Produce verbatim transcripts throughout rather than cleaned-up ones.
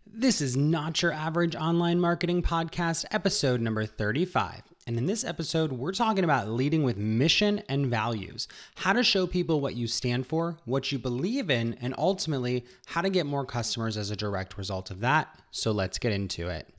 This is Not Your Average Online Marketing Podcast, episode number thirty-five. And in this episode, we're talking about leading with mission and values, how to show people what you stand for, what you believe in, and ultimately how to get more customers as a direct result of that. So let's get into it.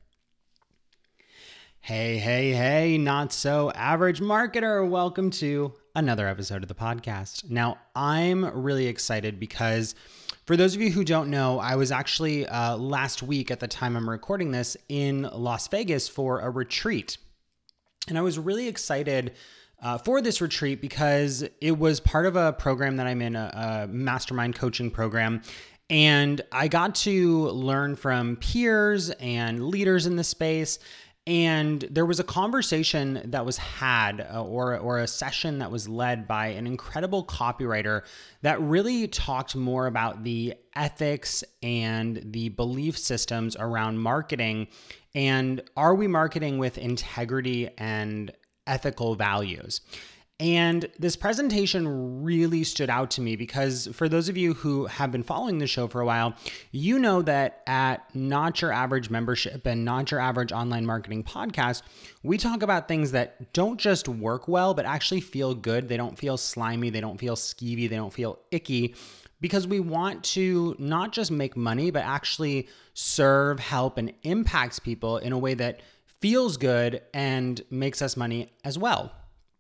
Hey, hey, hey, not so average marketer. Welcome to another episode of the podcast. Now, I'm really excited because for those of you who don't know, I was actually uh, last week at the time I'm recording this in Las Vegas for a retreat. And I was really excited uh, for this retreat because it was part of a program that I'm in, a, a mastermind coaching program. And I got to learn from peers and leaders in the space. And there was a conversation that was had uh, or, or a session that was led by an incredible copywriter that really talked more about the ethics and the belief systems around marketing. And are we marketing with integrity and ethical values? And this presentation really stood out to me because for those of you who have been following the show for a while, you know that at Not Your Average Membership and Not Your Average Online Marketing Podcast, we talk about things that don't just work well, but actually feel good. They don't feel slimy. They don't feel skeevy. They don't feel icky because we want to not just make money, but actually serve, help, and impacts people in a way that feels good and makes us money as well.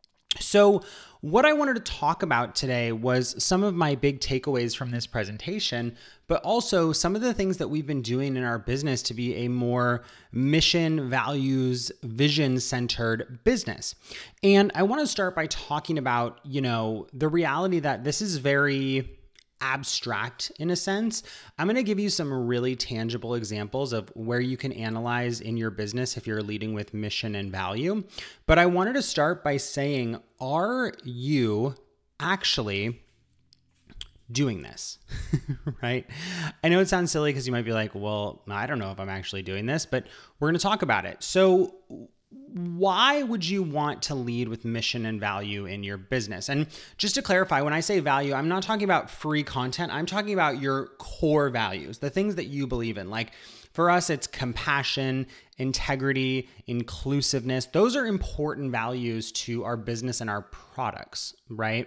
So what I wanted to talk about today was some of my big takeaways from this presentation, but also some of the things that we've been doing in our business to be a more mission, values, vision-centered business. And I want to start by talking about, you know, the reality that this is very abstract in a sense. I'm going to give you some really tangible examples of where you can analyze in your business if you're leading with mission and value. But I wanted to start by saying, are you actually doing this? Right? I know it sounds silly because you might be like, well, I don't know if I'm actually doing this, but we're going to talk about it. So why would you want to lead with mission and value in your business? And just to clarify, when I say value, I'm not talking about free content. I'm talking about your core values, the things that you believe in. Like for us, it's compassion, integrity, inclusiveness. Those are important values to our business and our products, right?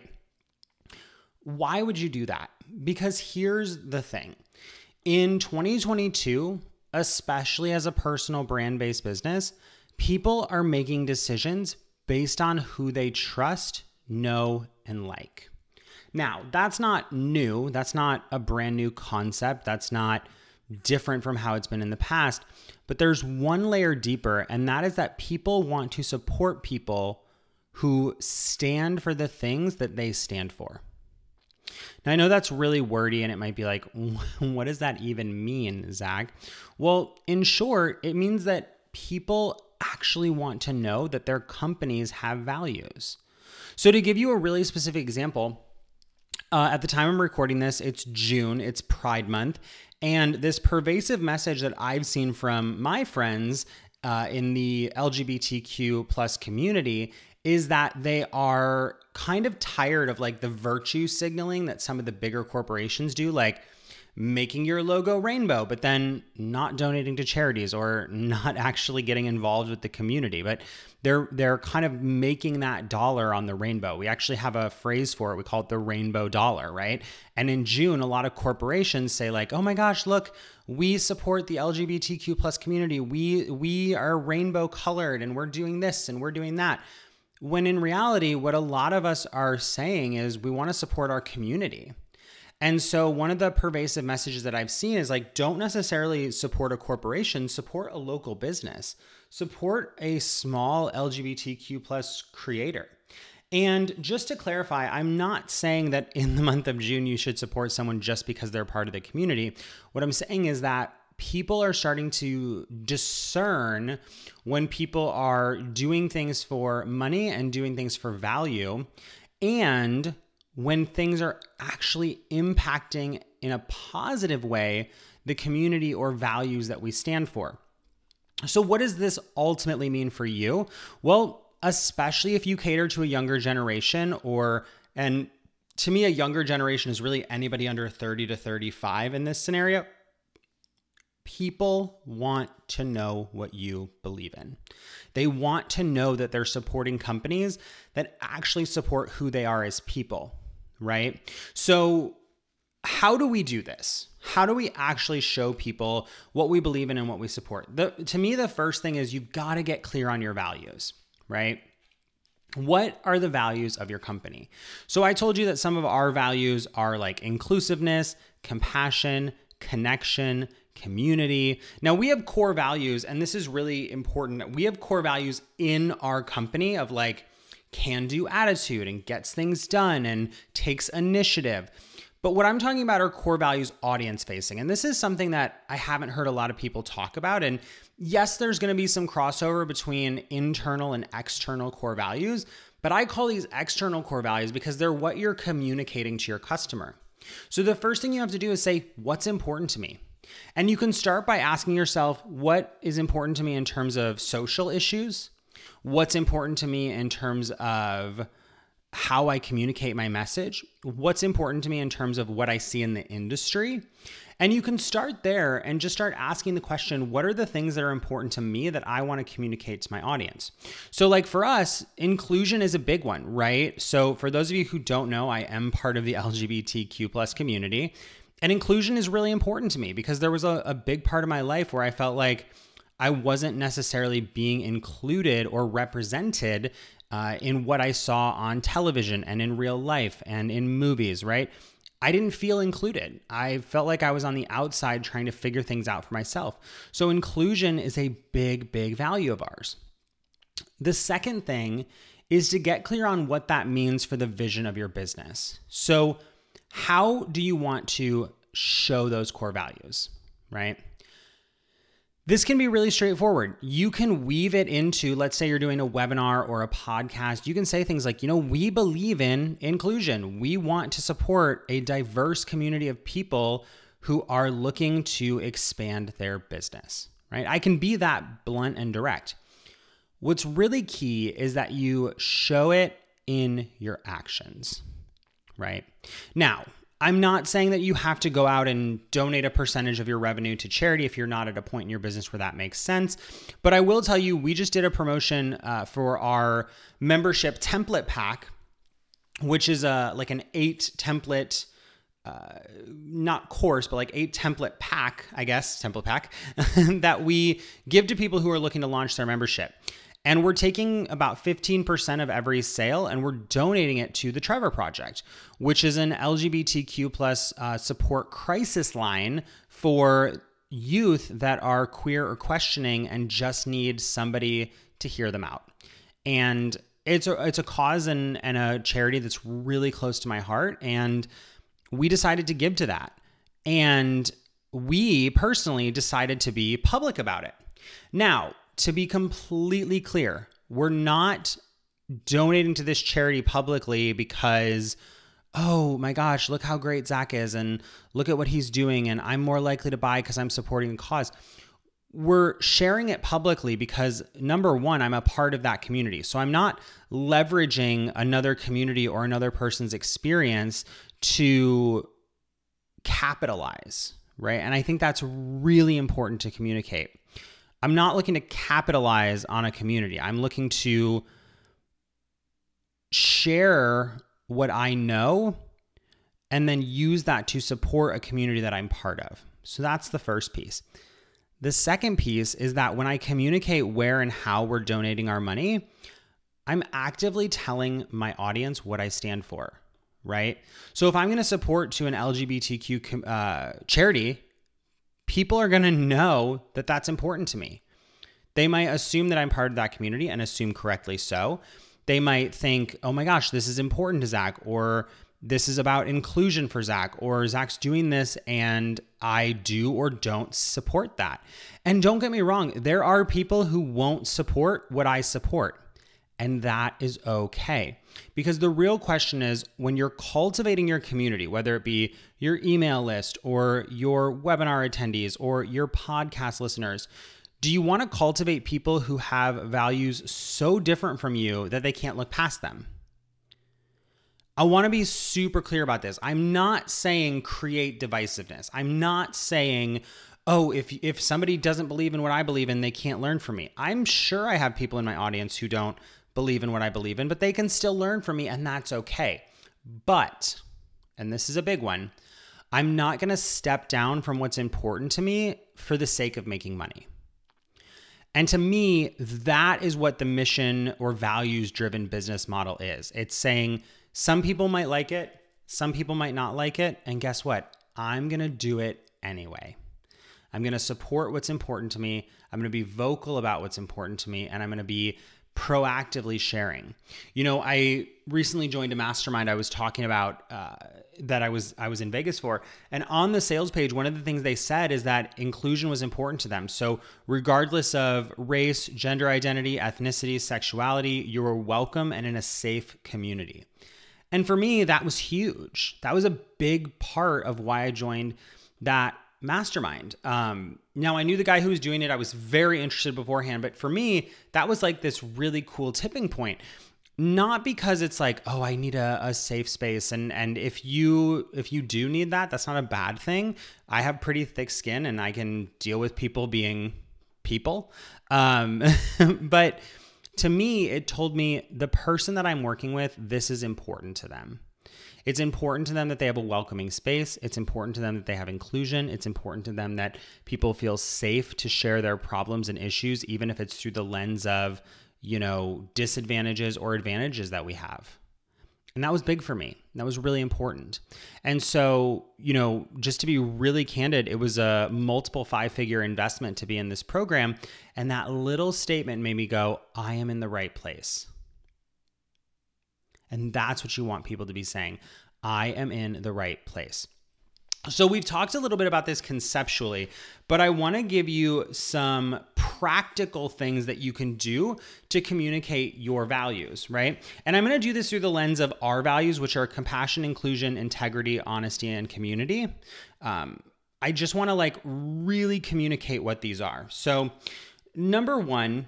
Why would you do that? Because here's the thing. In twenty twenty-two, especially as a personal brand-based business, people are making decisions based on who they trust, know, and like. Now, that's not new. That's not a brand new concept. That's not different from how it's been in the past. But there's one layer deeper, and that is that people want to support people who stand for the things that they stand for. Now, I know that's really wordy, and it might be like, what does that even mean, Zach? Well, in short, it means that people actually want to know that their companies have values. So to give you a really specific example, uh, at the time I'm recording this, it's June, it's Pride Month, and this pervasive message that I've seen from my friends uh, in the L G B T Q plus community is that they are kind of tired of like the virtue signaling that some of the bigger corporations do, like making your logo rainbow, but then not donating to charities or not actually getting involved with the community. But they're they're kind of making that dollar on the rainbow. We actually have a phrase for it. We call it the rainbow dollar, right? And in June, a lot of corporations say like, oh my gosh, look, we support the L G B T Q plus community. We we are rainbow colored and we're doing this and we're doing that. When in reality, what a lot of us are saying is we want to support our community. And so one of the pervasive messages that I've seen is like, don't necessarily support a corporation, support a local business, support a small L G B T Q plus creator. And just to clarify, I'm not saying that in the month of June, you should support someone just because they're part of the community. What I'm saying is that people are starting to discern when people are doing things for money and doing things for value, and when things are actually impacting in a positive way the community or values that we stand for. So what does this ultimately mean for you? Well, especially if you cater to a younger generation, or, and to me, a younger generation is really anybody under thirty to thirty-five in this scenario. People want to know what you believe in. They want to know that they're supporting companies that actually support who they are as people, right? So how do we do this? How do we actually show people what we believe in and what we support? The, to me, the first thing is you've got to get clear on your values, right? What are the values of your company? So I told you that some of our values are like inclusiveness, compassion, connection, community. Now we have core values, and this is really important. We have core values in our company of like can-do attitude and gets things done and takes initiative. But what I'm talking about are core values audience facing. And this is something that I haven't heard a lot of people talk about. And yes, there's going to be some crossover between internal and external core values, but I call these external core values because they're what you're communicating to your customer. So the first thing you have to do is say, what's important to me? And you can start by asking yourself, what is important to me in terms of social issues? What's important to me in terms of how I communicate my message? What's important to me in terms of what I see in the industry? And you can start there and just start asking the question, what are the things that are important to me that I want to communicate to my audience? So like for us, inclusion is a big one, right? So for those of you who don't know, I am part of the L G B T Q plus community. And inclusion is really important to me because there was a, a big part of my life where I felt like I wasn't necessarily being included or represented uh, in what I saw on television and in real life and in movies, right? I didn't feel included. I felt like I was on the outside trying to figure things out for myself. So inclusion is a big, big value of ours. The second thing is to get clear on what that means for the vision of your business. So how do you want to show those core values, right? This can be really straightforward. You can weave it into, let's say you're doing a webinar or a podcast. You can say things like, you know, we believe in inclusion. We want to support a diverse community of people who are looking to expand their business, right? I can be that blunt and direct. What's really key is that you show it in your actions, right? Now, I'm not saying that you have to go out and donate a percentage of your revenue to charity if you're not at a point in your business where that makes sense. But I will tell you, we just did a promotion uh, for our membership template pack, which is a like an eight template, uh, not course, but like eight template pack, I guess, template pack that we give to people who are looking to launch their membership. And we're taking about fifteen percent of every sale and we're donating it to the Trevor Project, which is an L G B T Q plus uh, support crisis line for youth that are queer or questioning and just need somebody to hear them out. And it's a, it's a cause and, and a charity that's really close to my heart. And we decided to give to that. And we personally decided to be public about it. Now, to be completely clear, we're not donating to this charity publicly because, oh my gosh, look how great Zach is and look at what he's doing and I'm more likely to buy because I'm supporting the cause. We're sharing it publicly because, number one, I'm a part of that community. So I'm not leveraging another community or another person's experience to capitalize, right? And I think that's really important to communicate. I'm not looking to capitalize on a community. I'm looking to share what I know and then use that to support a community that I'm part of. So that's the first piece. The second piece is that when I communicate where and how we're donating our money, I'm actively telling my audience what I stand for, right? So if I'm going to support to an L G B T Q uh, charity, people are going to know that that's important to me. They might assume that I'm part of that community and assume correctly so. They might think, oh my gosh, this is important to Zach, or this is about inclusion for Zach, or Zach's doing this and I do or don't support that. And don't get me wrong, there are people who won't support what I support. And that is okay. Because the real question is, when you're cultivating your community, whether it be your email list or your webinar attendees or your podcast listeners, do you want to cultivate people who have values so different from you that they can't look past them? I want to be super clear about this. I'm not saying create divisiveness. I'm not saying, oh, if if somebody doesn't believe in what I believe in, they can't learn from me. I'm sure I have people in my audience who don't believe in what I believe in, but they can still learn from me, and that's okay. But, and this is a big one, I'm not going to step down from what's important to me for the sake of making money. And to me, that is what the mission or values-driven business model is. It's saying some people might like it, some people might not like it, and guess what? I'm going to do it anyway. I'm going to support what's important to me. I'm going to be vocal about what's important to me, and I'm going to be proactively sharing. You know, I recently joined a mastermind I was talking about uh, that I was I was in Vegas for. And on the sales page, one of the things they said is that inclusion was important to them. So regardless of race, gender identity, ethnicity, sexuality, you were welcome and in a safe community. And for me, that was huge. That was a big part of why I joined that mastermind. Um, now I knew the guy who was doing it. I was very interested beforehand, but for me, that was like this really cool tipping point. Not because it's like, oh, I need a, a safe space. And, and if you, if you do need that, that's not a bad thing. I have pretty thick skin and I can deal with people being people. Um, but to me, it told me the person that I'm working with, this is important to them. It's important to them that they have a welcoming space. It's important to them that they have inclusion. It's important to them that people feel safe to share their problems and issues, even if it's through the lens of, you know, disadvantages or advantages that we have. And that was big for me. That was really important. And so, you know, just to be really candid, it was a multiple five-figure investment to be in this program. And that little statement made me go, I am in the right place. And that's what you want people to be saying. I am in the right place. So we've talked a little bit about this conceptually, but I want to give you some practical things that you can do to communicate your values, right? And I'm going to do this through the lens of our values, which are compassion, inclusion, integrity, honesty, and community. Um, I just want to like really communicate what these are. So number one,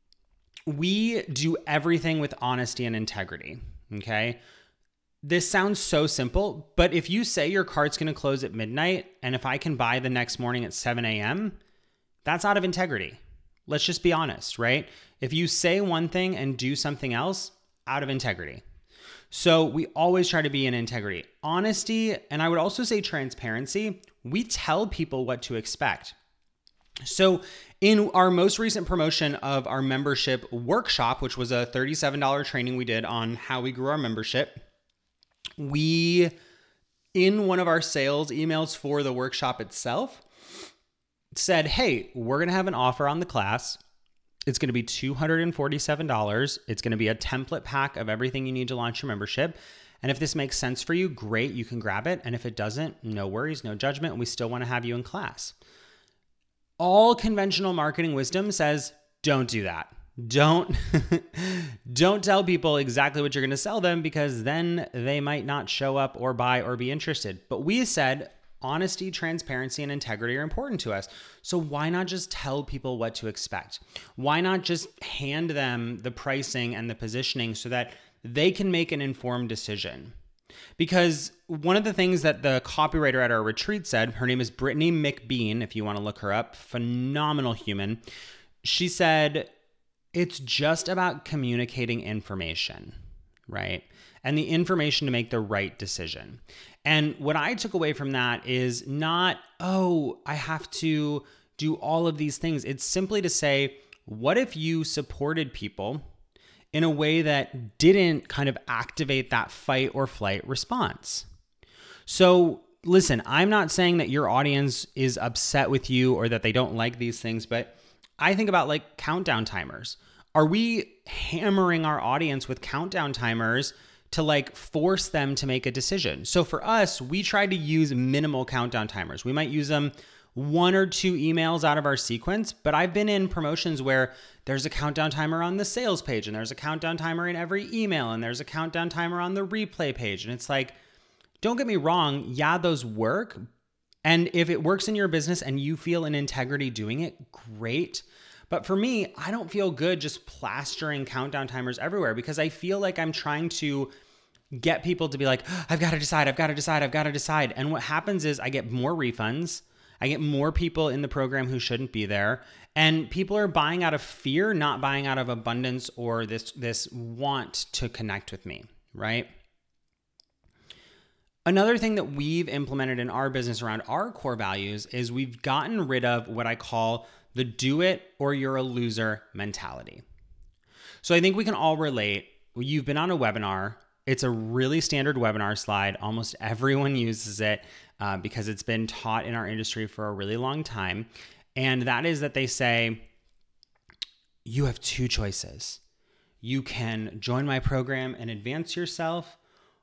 we do everything with honesty and integrity. Okay. This sounds so simple, but if you say your cart's going to close at midnight and if I can buy the next morning at seven a.m., that's out of integrity. Let's just be honest, right? If you say one thing and do something else, out of integrity. So we always try to be in integrity. Honesty, and I would also say transparency, we tell people what to expect. So in our most recent promotion of our membership workshop, which was a thirty-seven dollars training we did on how we grew our membership, we, in one of our sales emails for the workshop itself, said, hey, we're going to have an offer on the class. It's going to be two hundred forty-seven dollars. It's going to be a template pack of everything you need to launch your membership. And if this makes sense for you, great, you can grab it. And if it doesn't, no worries, no judgment. We still want to have you in class. All conventional marketing wisdom says, don't do that. Don't, don't tell people exactly what you're going to sell them because then they might not show up or buy or be interested. But we said honesty, transparency, and integrity are important to us. So why not just tell people what to expect? Why not just hand them the pricing and the positioning so that they can make an informed decision? Because one of the things that the copywriter at our retreat said, her name is Brittany McBean, if you want to look her up, phenomenal human. She said, it's just about communicating information, right? And the information to make the right decision. And what I took away from that is not, oh, I have to do all of these things. It's simply to say, what if you supported people in a way that didn't kind of activate that fight or flight response? So listen, I'm not saying that your audience is upset with you or that they don't like these things, but I think about like countdown timers. Are we hammering our audience with countdown timers to like force them to make a decision? So for us, we try to use minimal countdown timers. We might use them one or two emails out of our sequence, but I've been in promotions where there's a countdown timer on the sales page and there's a countdown timer in every email and there's a countdown timer on the replay page. And it's like, don't get me wrong. Yeah, those work. And if it works in your business and you feel an integrity doing it, great. But for me, I don't feel good just plastering countdown timers everywhere because I feel like I'm trying to get people to be like, I've got to decide, I've got to decide, I've got to decide. And what happens is I get more refunds. I get more people in the program who shouldn't be there. And people are buying out of fear, not buying out of abundance or this, this want to connect with me, right? Another thing that we've implemented in our business around our core values is we've gotten rid of what I call the do it or you're a loser mentality. So I think we can all relate. You've been on a webinar. It's a really standard webinar slide. Almost everyone uses it uh, because it's been taught in our industry for a really long time. And that is that they say, you have two choices. You can join my program and advance yourself,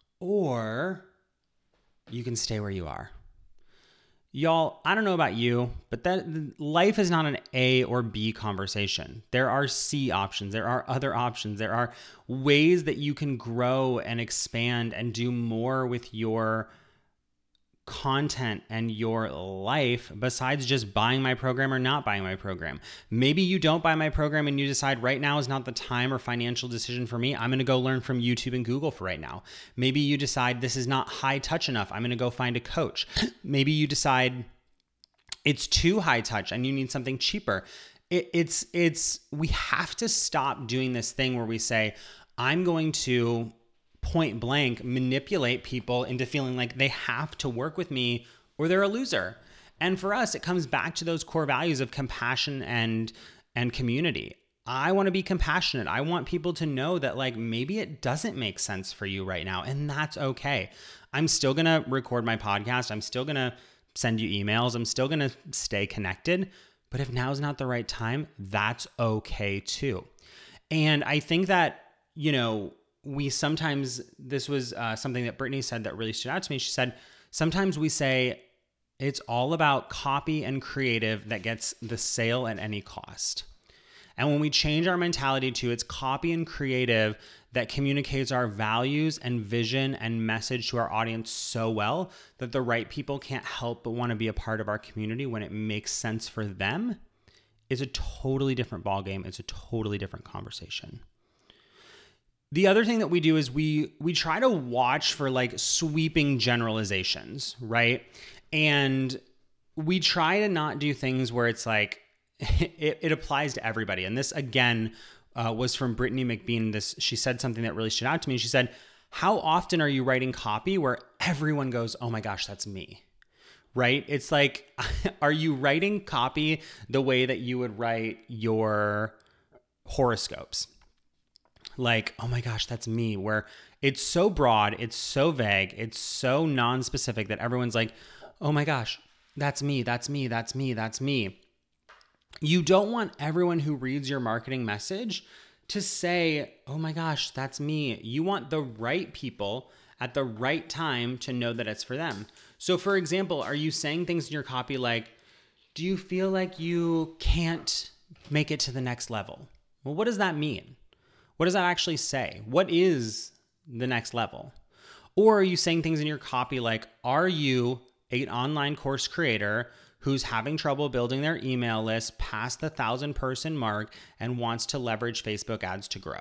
or you can stay where you are. Y'all, I don't know about you, but that life is not an A or B conversation. There are C options. There are other options. There are ways that you can grow and expand and do more with your content and your life besides just buying my program or not buying my program. Maybe you don't buy my program and you decide right now is not the time or financial decision for me. I'm going to go learn from YouTube and Google for right now. Maybe you decide this is not high touch enough. I'm going to go find a coach. Maybe you decide it's too high touch and you need something cheaper. It, it's, it's, we have to stop doing this thing where we say, I'm going to point blank manipulate people into feeling like they have to work with me or they're a loser. And for us, it comes back to those core values of compassion and and community. I want to be compassionate. I want people to know that like maybe it doesn't make sense for you right now, and that's okay. I'm still going to record my podcast. I'm still going to send you emails. I'm still going to stay connected. But if now's not the right time, that's okay too. And I think that, you know, we sometimes, this was uh, something that Brittany said that really stood out to me. She said, sometimes we say it's all about copy and creative that gets the sale at any cost. And when we change our mentality to it's copy and creative that communicates our values and vision and message to our audience so well that the right people can't help but want to be a part of our community when it makes sense for them, is a totally different ballgame. It's a totally different conversation. The other thing that we do is we we try to watch for like sweeping generalizations, right? And we try to not do things where it's like, it, it applies to everybody. And this again uh, was from Brittany McBean. This, she said something that really stood out to me. She said, how often are you writing copy where everyone goes, oh my gosh, that's me, right? It's like, are you writing copy the way that you would write your horoscopes? Like, oh my gosh, that's me, where it's so broad, it's so vague, it's so non-specific that everyone's like, oh my gosh, that's me, that's me, that's me, that's me. You don't want everyone who reads your marketing message to say, oh my gosh, that's me. You want the right people at the right time to know that it's for them. So for example, are you saying things in your copy like, do you feel like you can't make it to the next level? Well, what does that mean? What does that actually say? What is the next level? Or are you saying things in your copy like, are you an online course creator who's having trouble building their email list past the thousand person mark and wants to leverage Facebook ads to grow?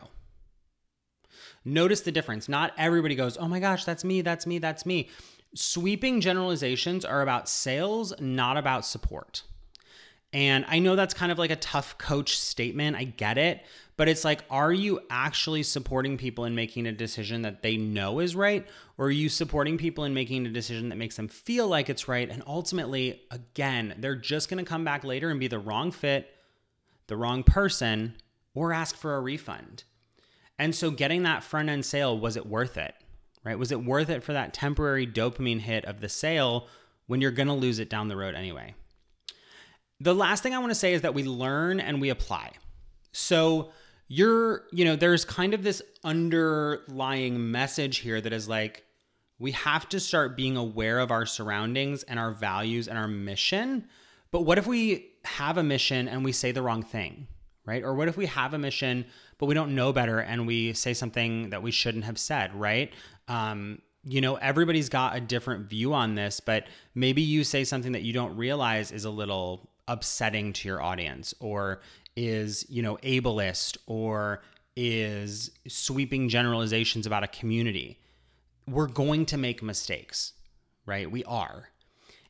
Notice the difference. Not everybody goes, oh my gosh, that's me, that's me, that's me. Sweeping generalizations are about sales, not about support. And I know that's kind of like a tough coach statement. I get it. But it's like, are you actually supporting people in making a decision that they know is right? Or are you supporting people in making a decision that makes them feel like it's right? And ultimately, again, they're just going to come back later and be the wrong fit, the wrong person, or ask for a refund. And so getting that front end sale, was it worth it? Right? Was it worth it for that temporary dopamine hit of the sale when you're going to lose it down the road anyway? The last thing I want to say is that we learn and we apply. So you're, you know, there's kind of this underlying message here that is like, we have to start being aware of our surroundings and our values and our mission. But what if we have a mission and we say the wrong thing, right? Or what if we have a mission, but we don't know better and we say something that we shouldn't have said, right? Um, you know, everybody's got a different view on this, but maybe you say something that you don't realize is a little upsetting to your audience, or is, you know, ableist, or is sweeping generalizations about a community. We're going to make mistakes, right? We are.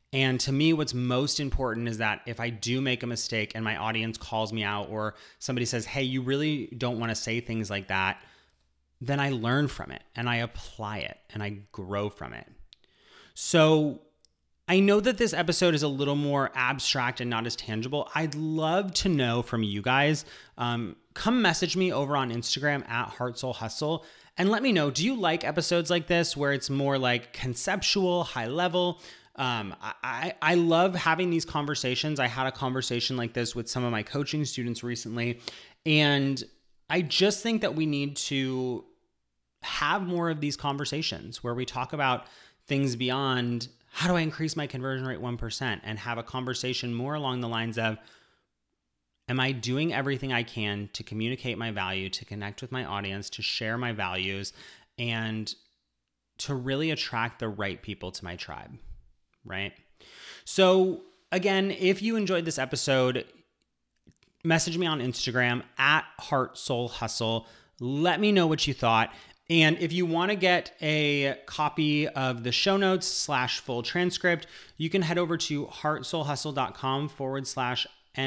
And to me, what's most important is that if I do make a mistake and my audience calls me out, or somebody says, hey, you really don't want to say things like that, then I learn from it and I apply it and I grow from it. So I know that this episode is a little more abstract and not as tangible. I'd love to know from you guys. Um, come message me over on Instagram at Heart Soul Hustle and let me know, do you like episodes like this where it's more like conceptual, high level? Um, I, I love having these conversations. I had a conversation like this with some of my coaching students recently, and I just think that we need to have more of these conversations where we talk about things beyond how do I increase my conversion rate one percent, and have a conversation more along the lines of, am I doing everything I can to communicate my value, to connect with my audience, to share my values, and to really attract the right people to my tribe? Right? So again, if you enjoyed this episode, message me on Instagram at Heart Soul Hustle. Let me know what you thought. And if you want to get a copy of the show notes slash full transcript, you can head over to heartsoulhustle.com forward slash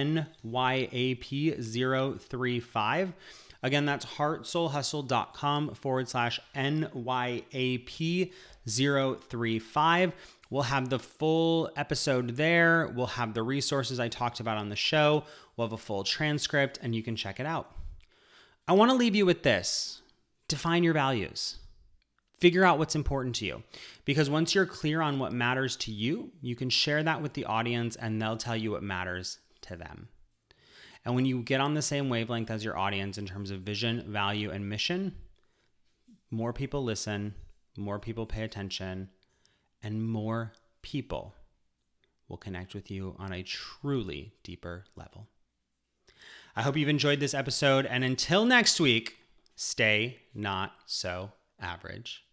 NYAP zero three five. Again, that's heartsoulhustle.com forward slash NYAP zero three five. We'll have the full episode there. We'll have the resources I talked about on the show. We'll have a full transcript and you can check it out. I want to leave you with this. Define your values. Figure out what's important to you. Because once you're clear on what matters to you, you can share that with the audience and they'll tell you what matters to them. And when you get on the same wavelength as your audience in terms of vision, value, and mission, more people listen, more people pay attention, and more people will connect with you on a truly deeper level. I hope you've enjoyed this episode, and until next week, stay not so average.